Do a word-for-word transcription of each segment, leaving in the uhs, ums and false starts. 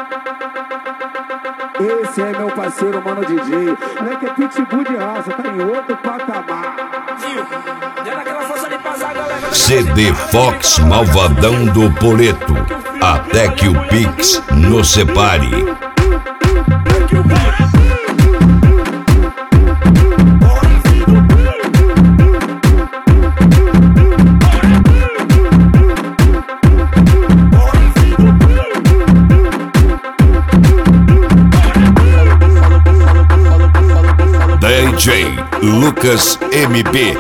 Esse é meu parceiro, mano D J. Moleque é pitbull de raça, tá em outro patamar. C D Fox Malvadão do Poleto. Até que o Pix nos separe. D J Lucas M B.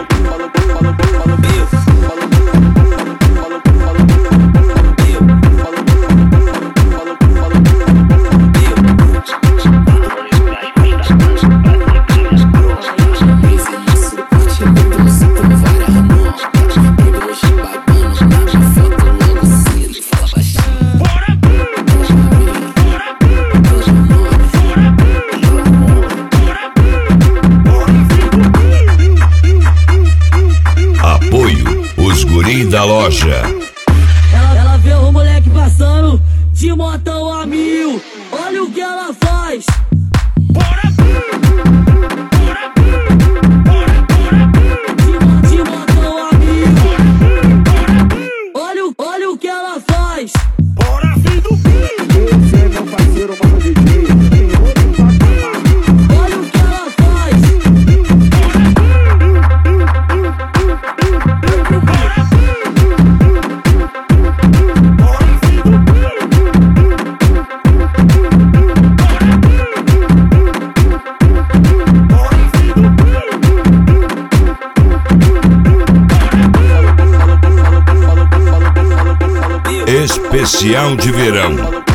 Os guri da loja. Ela, ela vê o moleque passando de motão a mil. Olha o que ela faz. De, de motão a mil. Olha, o- olha o que ela faz. Esse é meu parceiro, mano D J. Tem outro patamar. Olha o que ela faz. Especial de verão.